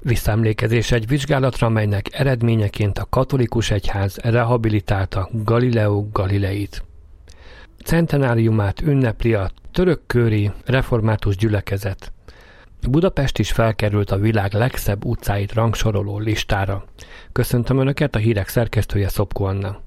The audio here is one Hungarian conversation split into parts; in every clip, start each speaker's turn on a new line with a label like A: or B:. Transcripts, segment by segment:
A: Visszaemlékezés egy vizsgálatra, amelynek eredményeként a katolikus egyház rehabilitálta Galileo Galileit. Centenáriumát ünnepli a törökköri református gyülekezet. Budapest is felkerült a világ legszebb utcáit rangsoroló listára. Köszöntöm Önöket, a hírek szerkesztője Szopko Anna.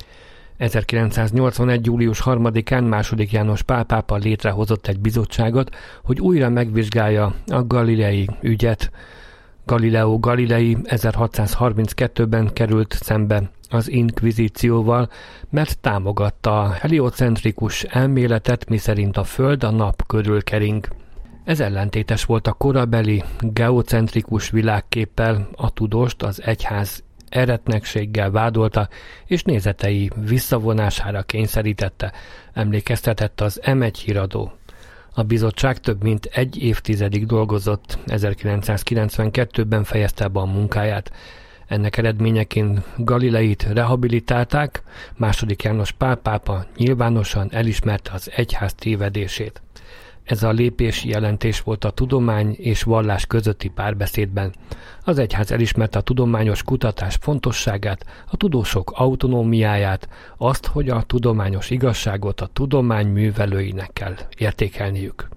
A: 1981. július 3-án II. János Pál pápa létrehozott egy bizottságot, hogy újra megvizsgálja a galilei ügyet. Galileo Galilei 1632-ben került szembe az inkvizícióval, mert támogatta a heliocentrikus elméletet, miszerint a Föld a nap körül kering. Ez ellentétes volt a korabeli geocentrikus világképpel, a tudóst az egyház eretnekséggel vádolta, és nézetei visszavonására kényszerítette, emlékeztetett az M1 híradó. A bizottság több mint egy évtizedig dolgozott, 1992-ben fejezte be a munkáját. Ennek eredményeként Galileit rehabilitálták, II. János Pál pápa nyilvánosan elismerte az egyház tévedését. Ez a lépés jelentés volt a tudomány és vallás közötti párbeszédben. Az egyház elismerte a tudományos kutatás fontosságát, a tudósok autonómiáját, azt, hogy a tudományos igazságot a tudomány művelőinek kell értékelniük.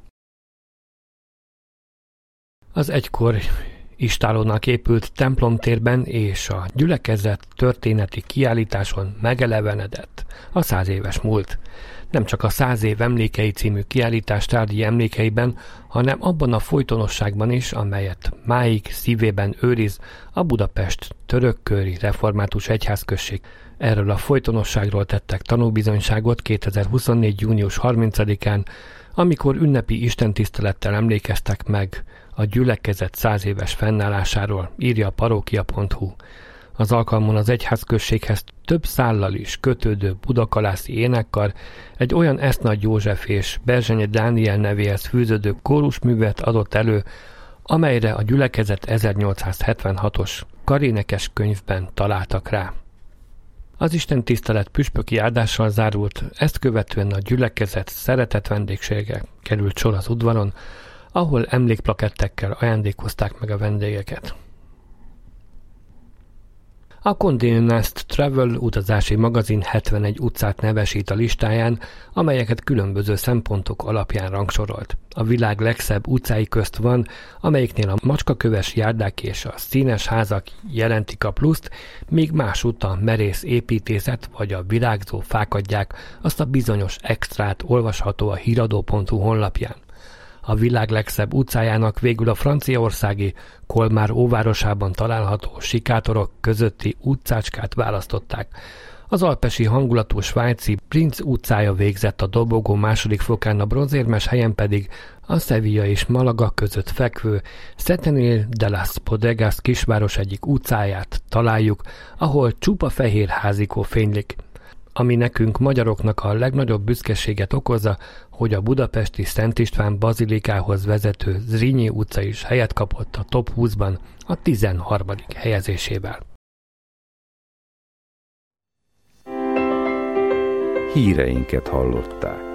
A: Az egykor istálónak épült templomtérben és a gyülekezet történeti kiállításon megelevenedett a 100 éves múlt. Nem csak a 100 év emlékei című kiállítás tárgyi emlékeiben, hanem abban a folytonosságban is, amelyet máig szívében őriz a Budapest törökköri református egyházközség. Erről a folytonosságról tettek tanúbizonyságot 2024. június 30-án, amikor ünnepi istentisztelettel emlékeztek meg a gyülekezet 100 éves fennállásáról, írja a parókia.hu. Az alkalmon az egyházközséghez több szállal is kötődő budakalászi énekkar egy olyan Esznagy József és Berzsenyi Dániel nevéhez fűződő kórusművet adott elő, amelyre a gyülekezet 1876-os karénekes könyvben találtak rá. Az istentisztelet püspöki áldással zárult, ezt követően a gyülekezet szeretett vendégsége került sor az udvaron, ahol emlékplakettekkel ajándékozták meg a vendégeket. A Condé Nast Travel utazási magazin 71 utcát nevesít a listáján, amelyeket különböző szempontok alapján rangsorolt. A világ legszebb utcái közt van, amelyiknél a macskaköves járdák és a színes házak jelentik a pluszt, míg másút a merész építészet vagy a virágzó fák adják azt a bizonyos extrát, olvasható a híradó.hu honlapján. A világ legszebb utcájának végül a franciaországi Colmar óvárosában található sikátorok közötti utcácskát választották. Az alpesi hangulatú svájci Prinz utcája végzett a dobogó második fokán, a bronzérmes helyen pedig a Sevilla és Malaga között fekvő Setenil de las Bodegas kisváros egyik utcáját találjuk, ahol csupa fehér házikó fénylik. Ami nekünk magyaroknak a legnagyobb büszkeséget okozza, hogy a budapesti Szent István bazilikához vezető Zrínyi utca is helyet kapott a top 20-ban a 13. helyezésével.
B: Híreinket hallották.